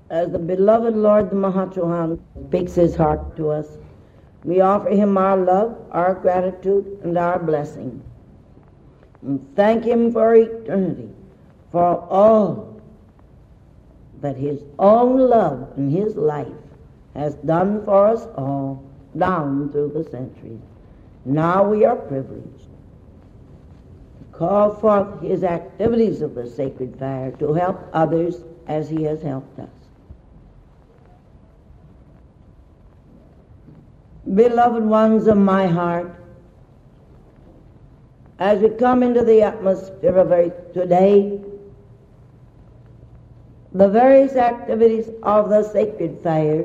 As the beloved Lord the Mahachohan speaks his heart to us, we offer him our love, our gratitude, and our blessing. And thank him for eternity, for all that his own love and his life has done for us all down through the centuries. Now we are privileged to call forth his activities of the sacred fire to help others as he has helped us. Beloved ones of my heart, as we come into the atmosphere of earth today, the various activities of the sacred fire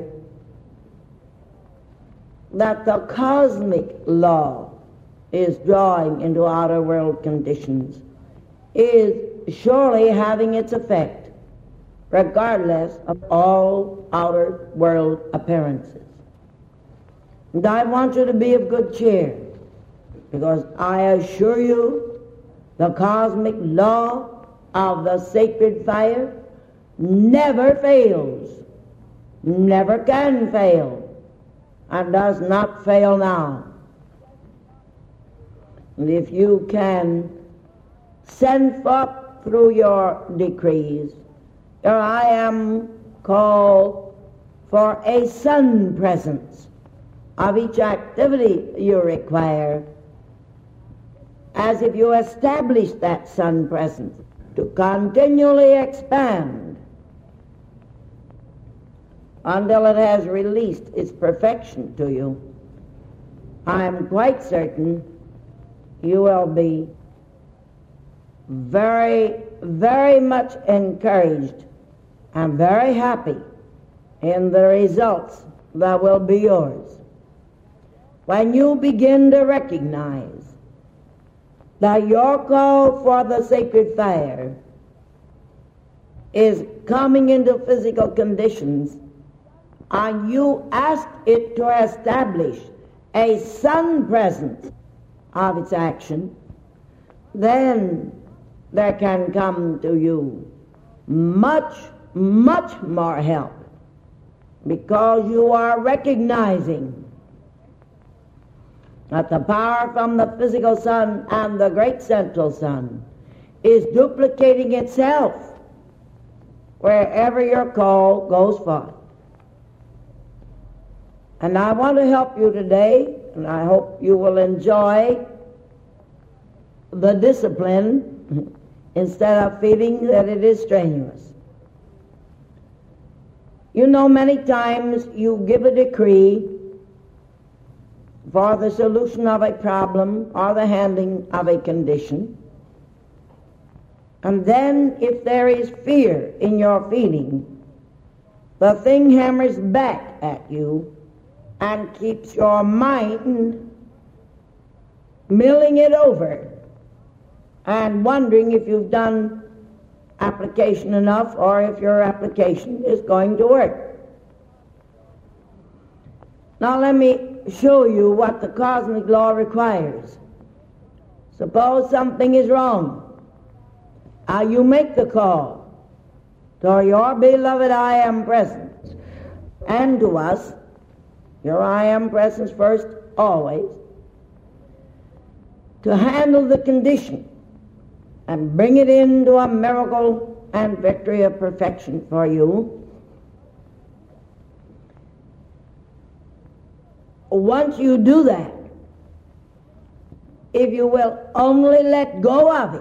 that the cosmic law is drawing into outer world conditions is surely having its effect, regardless of all outer world appearances. And I want you to be of good cheer, because I assure you the cosmic law of the sacred fire never fails, never can fail, and does not fail now. And if you can send forth through your decrees, your I am call for a sun presence of each activity you require, as if you establish that sun presence to continually expand until it has released its perfection to you, I am quite certain you will be very, very much encouraged and very happy in the results that will be yours when you begin to recognize that your call for the sacred fire is coming into physical conditions, and you ask it to establish a sun presence of its action, then there can come to you much, much more help, because you are recognizing that the power from the physical sun and the great central sun is duplicating itself wherever your call goes forth. And I want to help you today, and I hope you will enjoy the discipline instead of feeling that it is strenuous. You know, many times you give a decree for the solution of a problem or the handling of a condition, and then if there is fear in your feeling, the thing hammers back at you and keeps your mind milling it over and wondering if you've done application enough or if your application is going to work. Now let me show you what the cosmic law requires. Suppose something is wrong. You make the call to your beloved I am presence, and to us, your I am presence first, always, to handle the condition and bring it into a miracle and victory of perfection for you. Once you do that, if you will only let go of it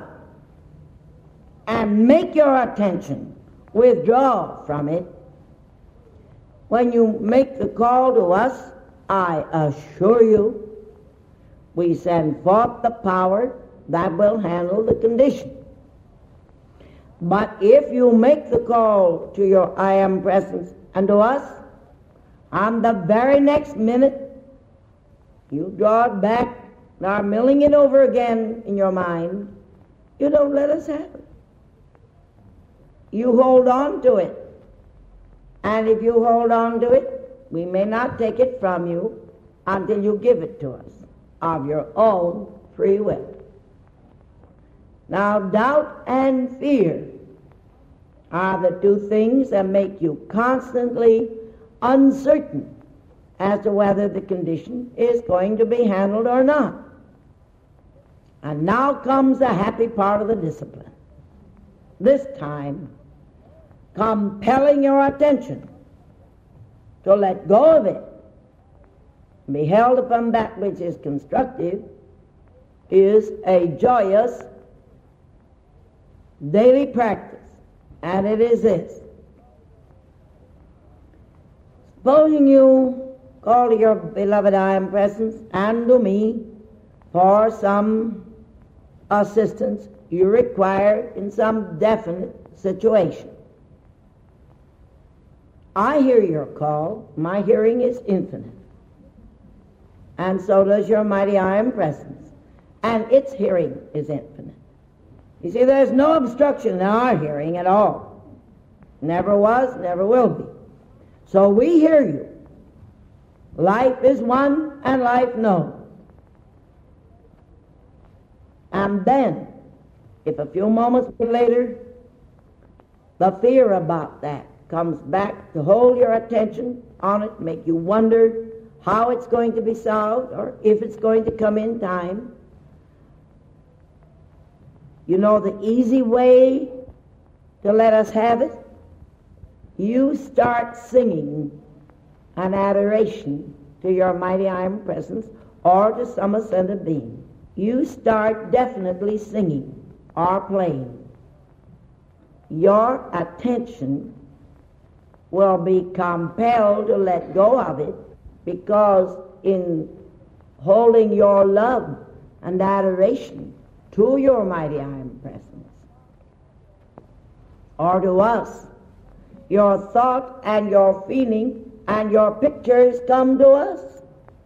and make your attention withdraw from it, when you make the call to us, I assure you, we send forth the power that will handle the condition. But if you make the call to your I am presence and to us, on the very next minute, you draw it back, and are milling it over again in your mind, you don't let us have it. You hold on to it. And if you hold on to it, we may not take it from you until you give it to us of your own free will. Now, doubt and fear are the two things that make you constantly uncertain as to whether the condition is going to be handled or not. And now comes the happy part of the discipline. This time, compelling your attention to let go of it, be held upon that which is constructive, is a joyous daily practice. And it is this. Supposing you call to your beloved I am presence and to me for some assistance you require in some definite situation. I hear your call. My hearing is infinite. And so does your mighty I am presence. And its hearing is infinite. You see, there's no obstruction in our hearing at all. Never was, never will be. So we hear you. Life is one and life knows. And then, if a few moments later, the fear about that comes back to hold your attention on it, make you wonder how it's going to be solved or if it's going to come in time. You know the easy way to let us have it? You start singing an adoration to your mighty I am presence or to some ascended being. You start definitely singing or playing. Your attention will be compelled to let go of it, because in holding your love and adoration to your mighty I am presence, or to us, your thought and your feeling and your pictures come to us.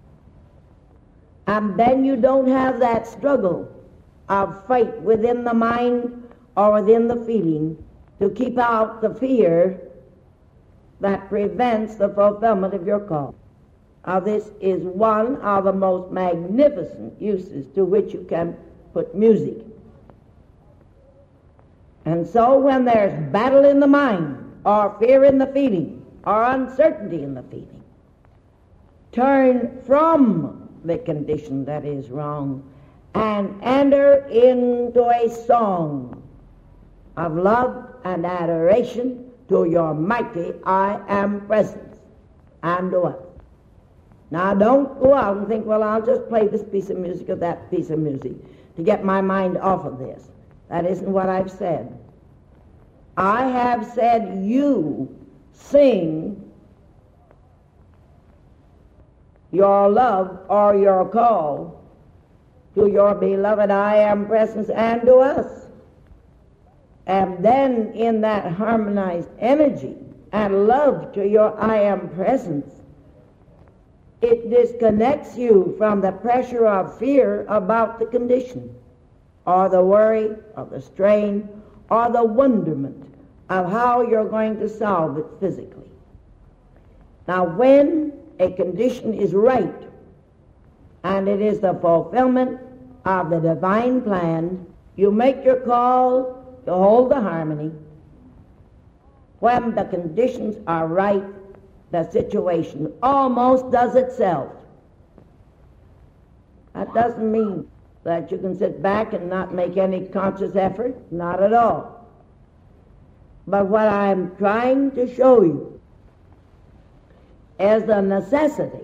And then you don't have that struggle of fight within the mind or within the feeling to keep out the fear that prevents the fulfillment of your call. Now, this is one of the most magnificent uses to which you can put music. And so when there's battle in the mind, or fear in the feeling, or uncertainty in the feeling, turn from the condition that is wrong and enter into a song of love and adoration to your mighty I am presence and to us. Now don't go out and think, well, I'll just play this piece of music or that piece of music to get my mind off of this. That isn't what I've said. I have said you sing your love or your call to your beloved I am presence and to us. And then in that harmonized energy and love to your I am presence, it disconnects you from the pressure of fear about the condition, or the worry, or the strain, or the wonderment of how you're going to solve it physically. Now, when a condition is right, and it is the fulfillment of the divine plan, you make your call to hold the harmony. When the conditions are right, the situation almost does itself. That doesn't mean that you can sit back and not make any conscious effort. Not at all. But what I'm trying to show you is the necessity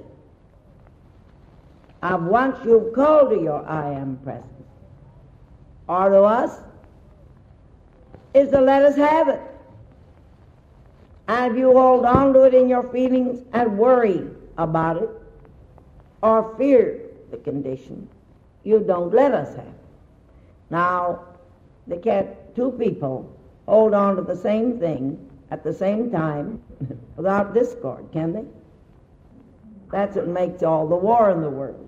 of, once you've called to your I am presence, or to us, is to let us have it. And if you hold on to it in your feelings and worry about it, or fear the condition, you don't let us have it. Now, they can't, two people hold on to the same thing at the same time without discord, can they? That's what makes all the war in the world.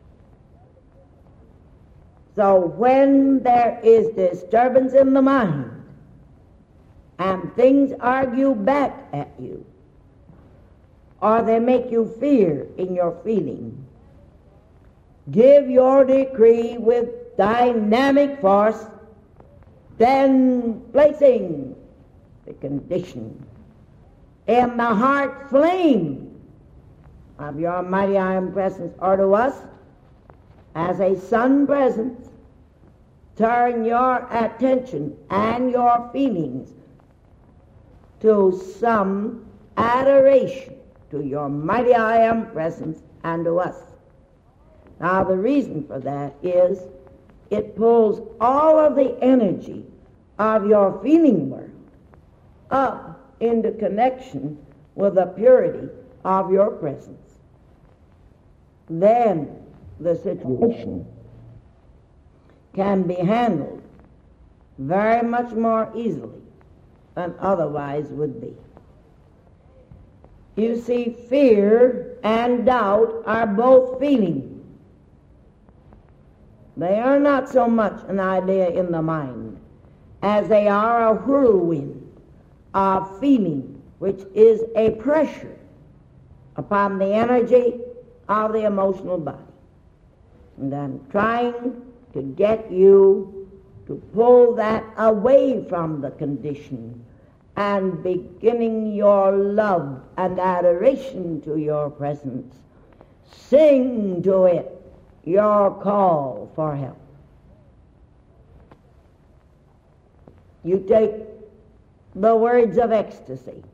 So when there is disturbance in the mind, and things argue back at you, or they make you fear in your feeling, give your decree with dynamic force, then placing the condition in the heart flame of your mighty I Am presence, or to us as a sun presence, turn your attention and your feelings to some adoration to your mighty I Am presence and to us. Now the reason for that is it pulls all of the energy of your feeling world up into connection with the purity of your presence. Then the situation can be handled very much more easily than otherwise would be. You see, fear and doubt are both feelings. They are not so much an idea in the mind as they are a whirlwind of feeling, which is a pressure upon the energy of the emotional body. And I'm trying to get you to pull that away from the condition and beginning your love and adoration to your presence. Sing to it your call for help. You take the words of ecstasy.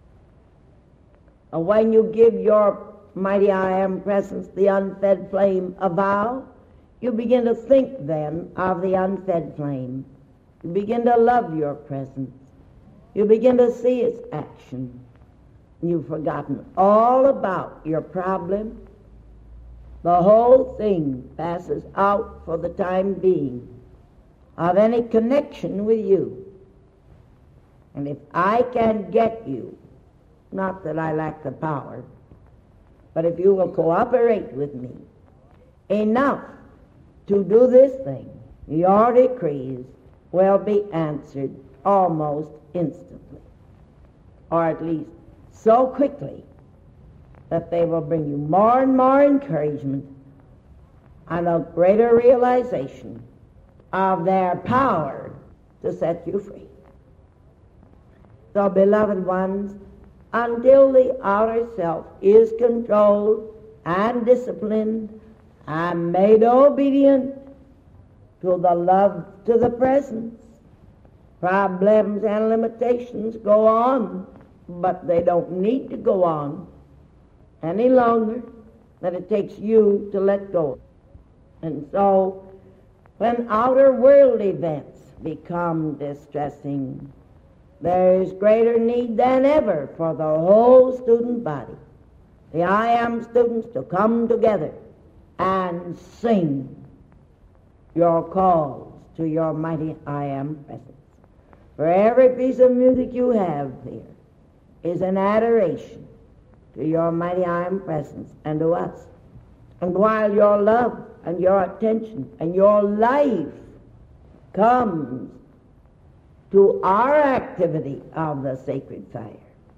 And when you give your mighty I Am presence, the unfed flame, a vow, you begin to think then of the unfed flame. You begin to love your presence. You begin to see its action. You've forgotten all about your problem. The whole thing passes out for the time being of any connection with you. And if I can get you, not that I lack the power, but if you will cooperate with me enough to do this thing, your decrees will be answered almost instantly, or at least so quickly that they will bring you more and more encouragement and a greater realization of their power to set you free. So, beloved ones, until the outer self is controlled and disciplined and made obedient to the love to the presence, problems and limitations go on, but they don't need to go on any longer than it takes you to let go. And so, when outer world events become distressing, there is greater need than ever for the whole student body, the I Am students, to come together and sing your calls to your mighty I Am presence. For every piece of music you have here is an adoration to your mighty I Am presence and to us. And while your love and your attention and your life comes to our activity of the sacred fire,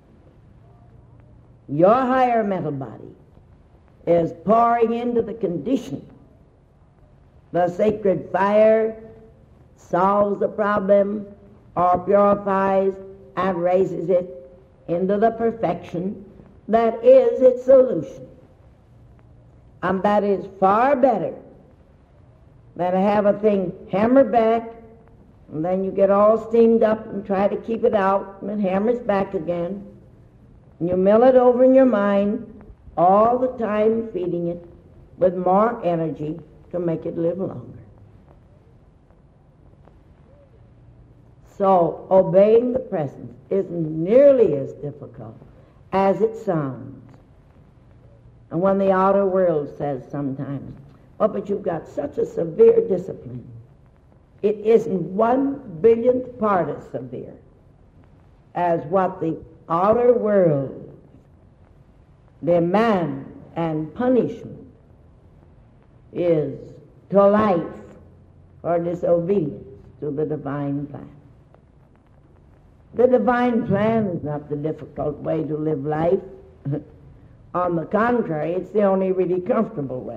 your higher mental body is pouring into the condition. The sacred fire solves the problem or purifies and raises it into the perfection that is its solution. And that is far better than to have a thing hammered back, and then you get all steamed up and try to keep it out, and it hammers back again. And you mill it over in your mind, all the time feeding it with more energy to make it live longer. So obeying the presence isn't nearly as difficult as it sounds. And when the outer world says sometimes, oh, but you've got such a severe discipline, it isn't 1/1000th part as severe as what the outer world demand and punishment is to life for disobedience to the divine plan. The divine plan is not the difficult way to live life. On the contrary, it's the only really comfortable way.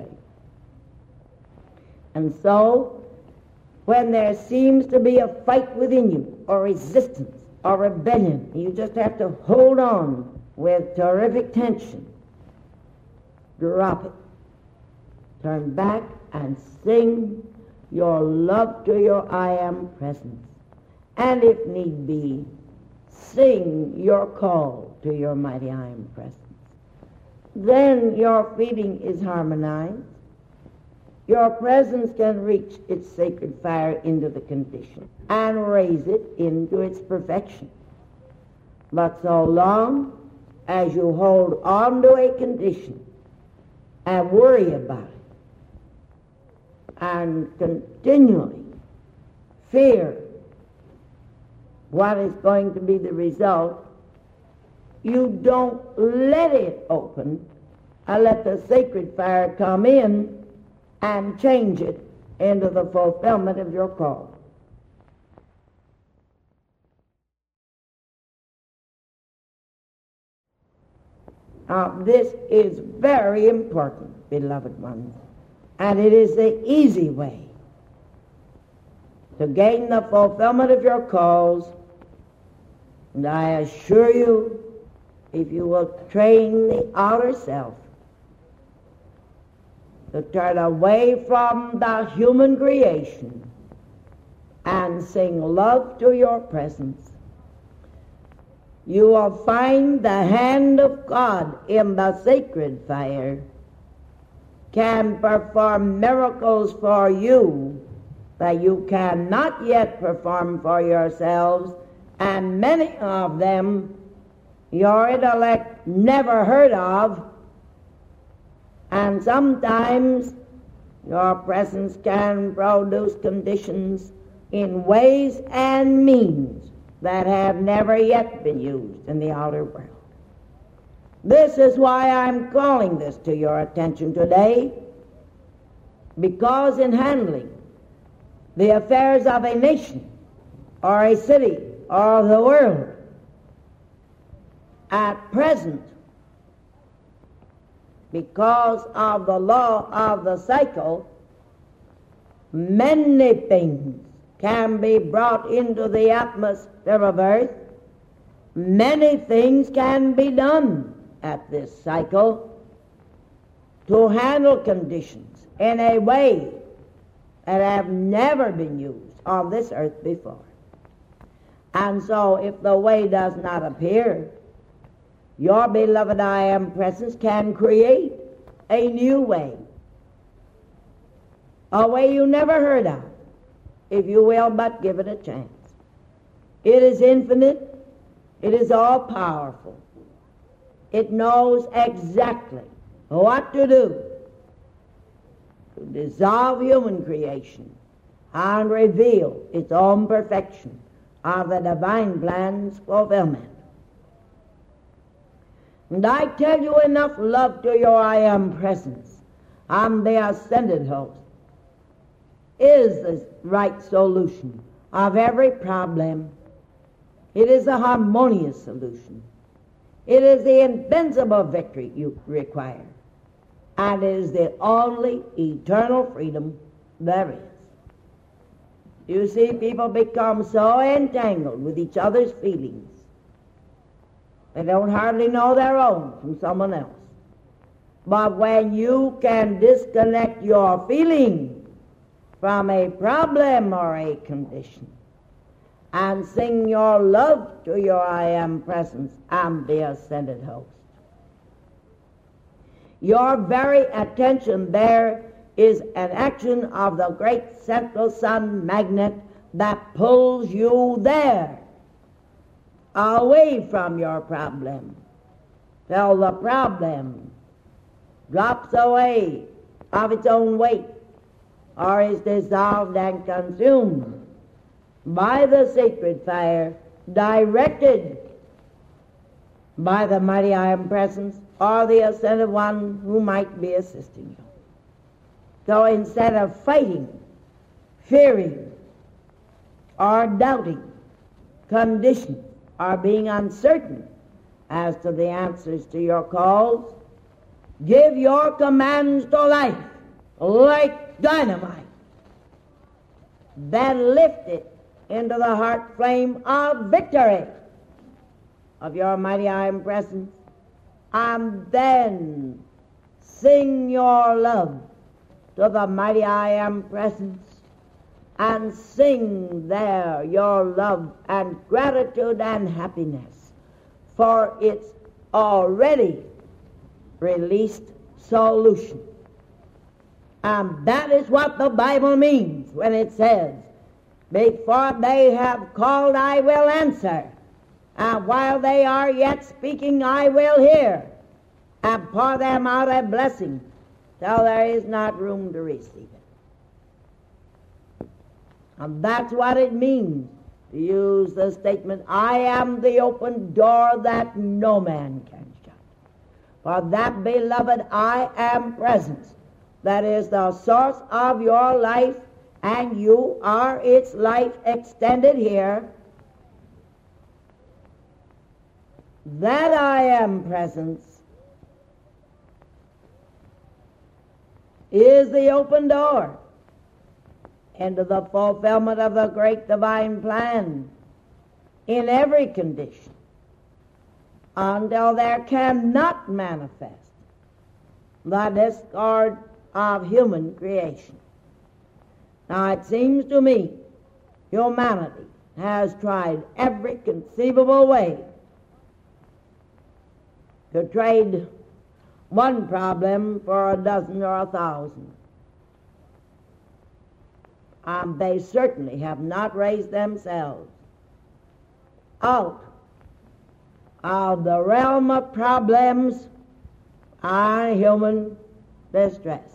And so, when there seems to be a fight within you, or resistance, or rebellion. You just have to hold on with terrific tension. Drop it. Turn back and sing your love to your I am presence. And if need be, sing your call to your mighty I am presence. Then your feeling is harmonized. Your presence can reach its sacred fire into the condition and raise it into its perfection. But so long as you hold on to a condition and worry about it and continually fear what is going to be the result, you don't let it open and let the sacred fire come in and change it into the fulfillment of your call. Now, this is very important, beloved ones, and it is the easy way to gain the fulfillment of your calls. And I assure you, if you will train the outer self to turn away from the human creation and sing love to your presence, you will find the hand of God in the sacred fire can perform miracles for you that you cannot yet perform for yourselves, and many of them your intellect never heard of. And sometimes your presence can produce conditions in ways and means that have never yet been used in the outer world. This is why I'm calling this to your attention today, because in handling the affairs of a nation or a city or the world at present, because of the law of the cycle, many things can be brought into the atmosphere of earth. Many things can be done at this cycle to handle conditions in a way that have never been used on this earth before. And so if the way does not appear, your beloved I am presence can create a new way, a way you never heard of, if you will but give it a chance. It is infinite. It is all-powerful. It knows exactly what to do to dissolve human creation and reveal its own perfection of the divine plan's fulfillment. And I tell you, enough love to your I am presence and the ascended host is the right solution of every problem. It is a harmonious solution. It is the invincible victory you require. And it is the only eternal freedom there is. You see, people become so entangled with each other's feelings, they don't hardly know their own from someone else. But when you can disconnect your feeling from a problem or a condition and sing your love to your I am presence and the ascended host, your very attention there is an action of the great central sun magnet that pulls you there, away from your problem, till the problem drops away of its own weight or is dissolved and consumed by the sacred fire, directed by the mighty I am presence or the ascended one who might be assisting you. So instead of fighting, fearing, or doubting conditions, or being uncertain as to the answers to your calls, give your commands to life like dynamite. Then lift it into the heart flame of victory of your mighty I am presence, and then sing your love to the mighty I am presence, and sing there your love and gratitude and happiness for its already released solution. And that is what the Bible means when it says, before they have called, I will answer, and while they are yet speaking, I will hear, and pour them out a blessing till there is not room to receive it. And that's what it means to use the statement, I am the open door that no man can shut. For that, beloved, I am presence. That is the source of your life, and you are its life extended here. That I am presence is the open door into the fulfillment of the great divine plan in every condition until there cannot manifest the discord of human creation. Now it seems to me humanity has tried every conceivable way to trade one problem for a dozen or 1,000. And they certainly have not raised themselves out of the realm of problems and human distress.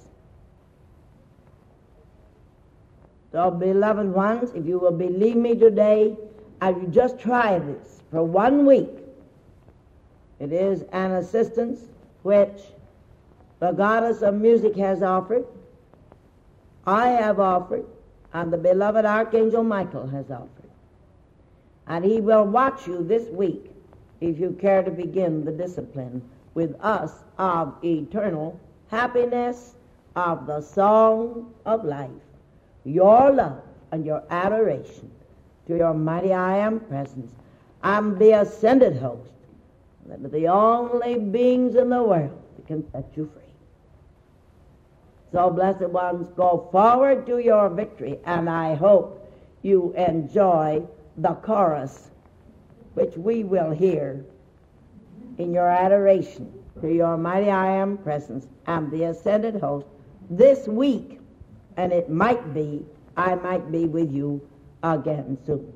So, beloved ones, if you will believe me today, and you just try this for 1 week, it is an assistance which the goddess of music has offered, I have offered, and the beloved Archangel Michael has offered. And he will watch you this week if you care to begin the discipline with us of eternal happiness, of the song of life, your love and your adoration to your mighty I am presence, and the ascended host, that are the only beings in the world that can set you free. So, blessed ones, go forward to your victory, and I hope you enjoy the chorus which we will hear in your adoration to your mighty I am presence and the ascended host this week, and it might be I might be with you again soon.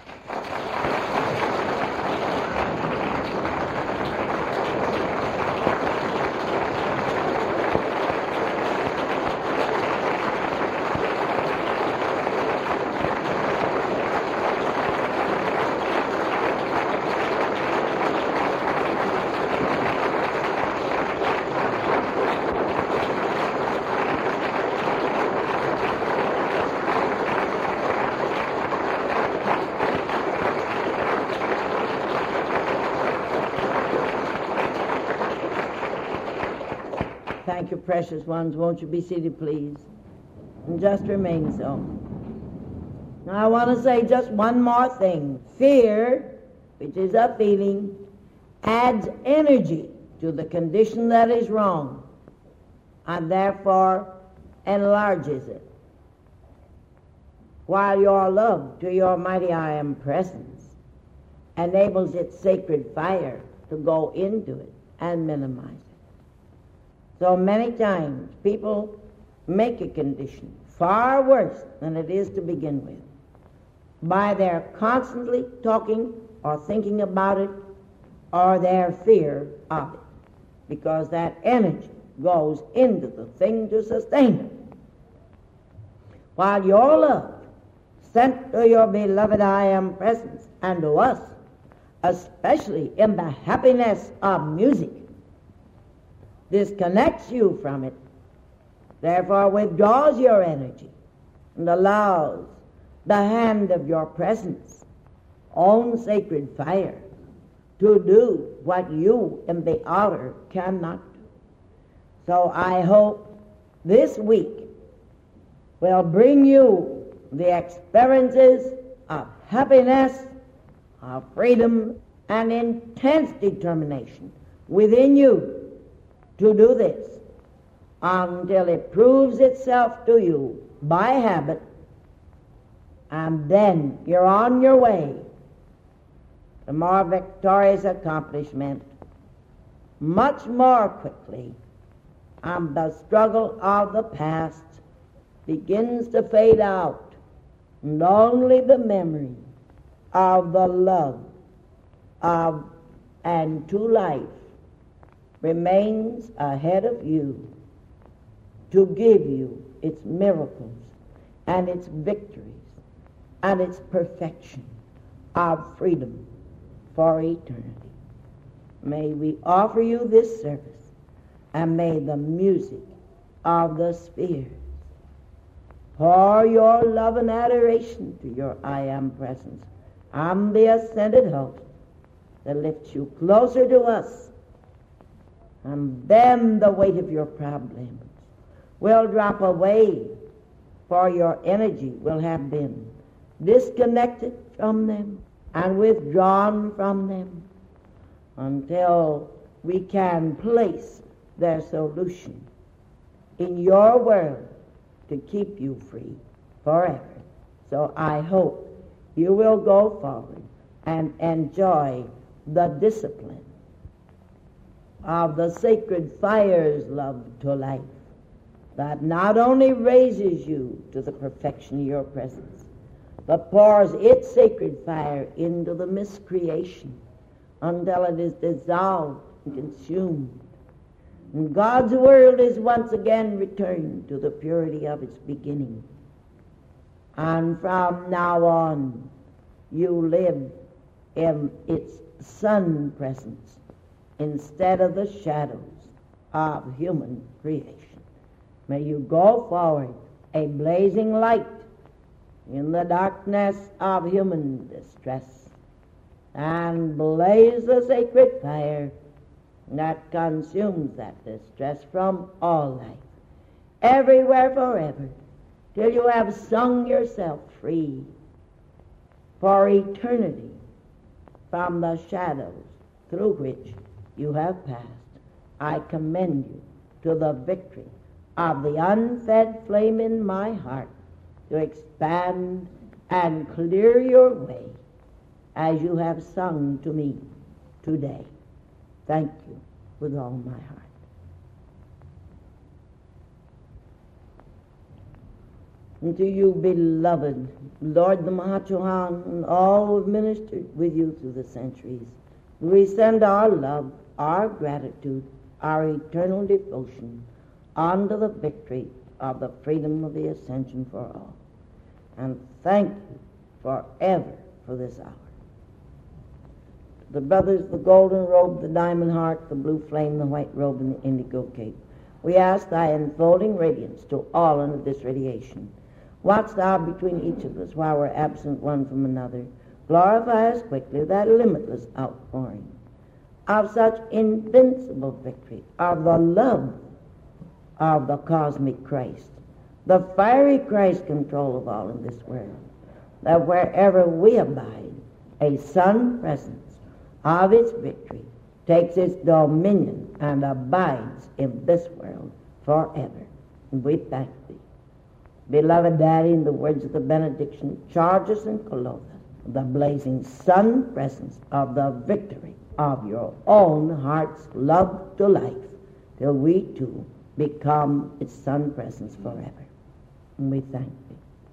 Thank you, precious ones. Won't you be seated, please? And just remain so. Now, I want to say just one more thing. Fear, which is a feeling, adds energy to the condition that is wrong, and therefore enlarges it. While your love to your mighty I am presence enables its sacred fire to go into it and minimize it. So many times people make a condition far worse than it is to begin with by their constantly talking or thinking about it or their fear of it, because that energy goes into the thing to sustain it. While your love sent to your beloved I am presence and to us, especially in the happiness of music, disconnects you from it, therefore withdraws your energy and allows the hand of your presence, own sacred fire, to do what you in the outer cannot do. So I hope this week will bring you the experiences of happiness, of freedom, and intense determination within you to do this until it proves itself to you by habit, and then you're on your way to more victorious accomplishment much more quickly, and the struggle of the past begins to fade out, and only the memory of the love of and to life remains ahead of you to give you its miracles and its victories and its perfection of freedom for eternity. May we offer you this service, and may the music of the spheres pour your love and adoration to your I Am presence. I'm the ascended host that lifts you closer to us, and then the weight of your problems will drop away, for your energy will have been disconnected from them and withdrawn from them until we can place their solution in your world to keep you free forever. So I hope you will go forward and enjoy the discipline of the sacred fire's love to life that not only raises you to the perfection of your presence, but pours its sacred fire into the miscreation until it is dissolved and consumed. And God's world is once again returned to the purity of its beginning. And from now on, you live in its sun presence instead of the shadows of human creation. May you go forward a blazing light in the darkness of human distress, and blaze the sacred fire that consumes that distress from all life, everywhere, forever, till you have sung yourself free for eternity from the shadows through which you have passed. I commend you to the victory of the unfed flame in my heart to expand and clear your way as you have sung to me today. Thank you with all my heart. And to you, beloved Lord the Mahachohan, and all who have ministered with you through the centuries, we send our love, our gratitude, our eternal devotion unto the victory of the freedom of the ascension for all. And thank you forever for this hour. The brothers, the golden robe, the diamond heart, the blue flame, the white robe, and the indigo cape, we ask thy enfolding radiance to all under this radiation. Watch thou between each of us while we're absent one from another. Glorify us quickly with that limitless outpouring of such invincible victory, of the love of the cosmic Christ, the fiery Christ control of all in this world, that wherever we abide, a sun presence of its victory takes its dominion and abides in this world forever. And we thank thee. Beloved Daddy, in the words of the benediction, charge us and clothe us with the blazing sun presence of the victory of your own heart's love to life, till we too become its sun presence forever. And we thank thee.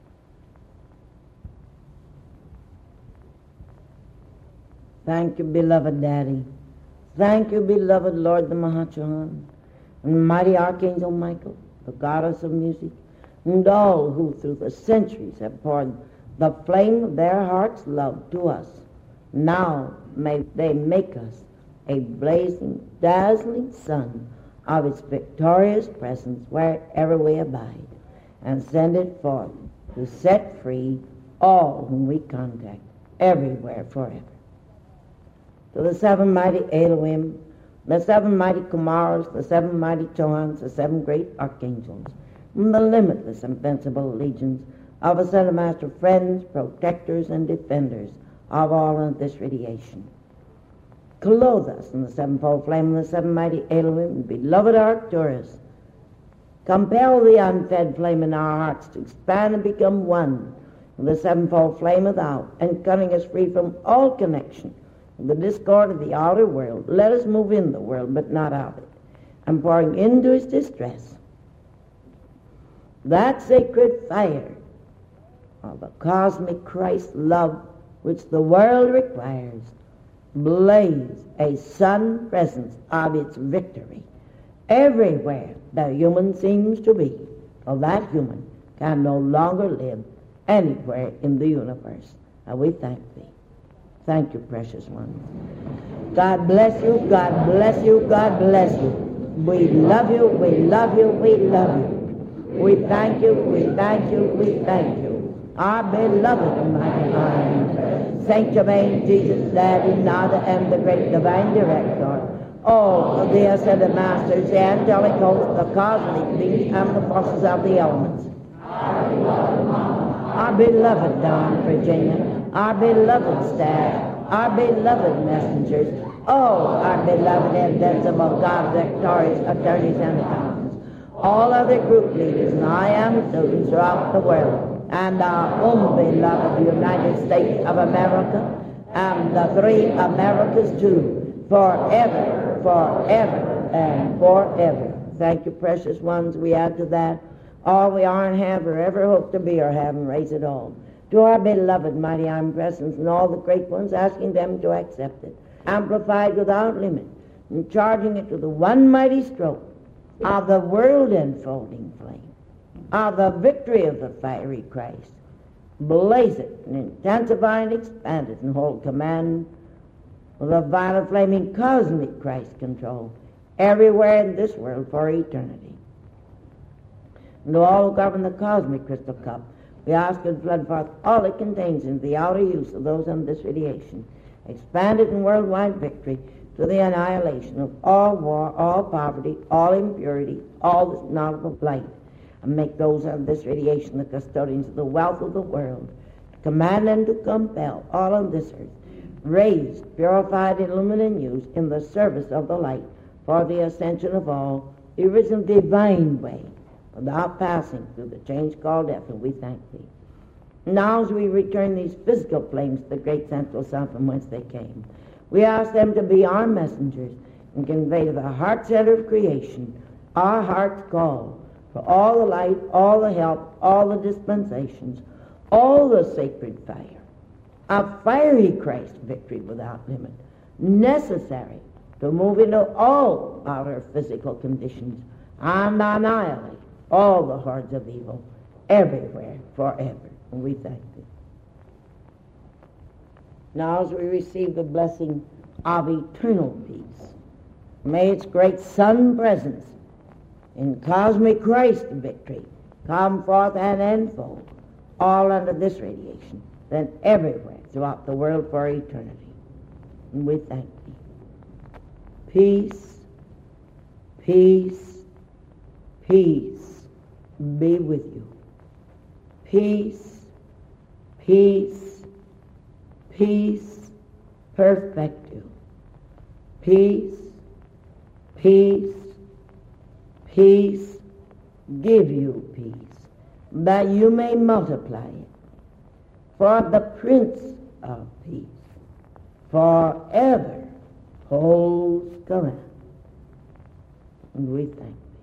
Thank you, beloved Daddy. Thank you, beloved Lord the Mahachohan, and mighty Archangel Michael, the goddess of music, and all who through the centuries have poured the flame of their heart's love to us. Now may they make us a blazing, dazzling sun of its victorious presence wherever we abide, and send it forth to set free all whom we contact everywhere forever. To the seven mighty Elohim, the seven mighty Kumars, the seven mighty Chohans, the seven great archangels, and the limitless invincible legions of a Son of Master, friends, protectors, and defenders of all of this radiation. Clothe us in the sevenfold flame of the seven mighty Elohim, beloved Arcturus. Compel the unfed flame in our hearts to expand and become one with the sevenfold flame without, and cutting us free from all connection with the discord of the outer world. Let us move in the world, but not out of it, and pouring into its distress that sacred fire of the cosmic Christ love which the world requires, blaze a sun presence of its victory everywhere the human seems to be, for that human can no longer live anywhere in the universe. And we thank thee. Thank you, precious one. God bless you, God bless you, God bless you. We love you, we love you, we love you. We thank you, we thank you, we thank you. Our beloved and mighty mind, Saint Germain, Jesus, Daddy, Nada, and the great divine director, all of the ascended masters, the angelic hosts, the cosmic beings, and the forces of the elements. Our beloved Dawn, Virginia, our beloved staff, our beloved messengers, all our beloved invincible God, victorious attorneys and accountants, all other group leaders and I am students throughout the world, and our own beloved United States of America, and the three Americas too, forever, forever, and forever. Thank you, precious ones. We add to that all we are and have or ever hope to be or have, and raise it all to our beloved mighty omnipresence and all the great ones, asking them to accept it, amplified without limit, and charging it to the one mighty stroke of the world enfolding flame, of the victory of the fiery Christ. Blaze it and intensify and expand it and hold command with a violet flaming cosmic Christ control everywhere in this world for eternity. And to all who govern the cosmic crystal cup, we ask you to flood forth all it contains into the outer use of those under this radiation, expand it in worldwide victory to the annihilation of all war, all poverty, all impurity, all this knowledge of light, and make those under this radiation the custodians of the wealth of the world, to command and to compel all on this earth, raised, purified, illuminated, and used in the service of the light for the ascension of all, the original divine way, without passing through the change called death, and we thank thee. Now as we return these physical flames to the great central sun from whence they came, we ask them to be our messengers and convey to the heart center of creation our heart's call for all the light, all the help, all the dispensations, all the sacred fire, a fiery Christ victory without limit, necessary to move into all outer physical conditions and annihilate all the hordes of evil everywhere forever. And we thank thee. Now as we receive the blessing of eternal peace, may its great sun presence in cosmic Christ victory come forth and enfold all under this radiation, then everywhere throughout the world for eternity. And we thank thee. Peace, peace, peace be with you. Peace, peace, peace perfect you. Peace, peace, peace give you peace, that you may multiply it. For the Prince of Peace forever holds command. And we thank you.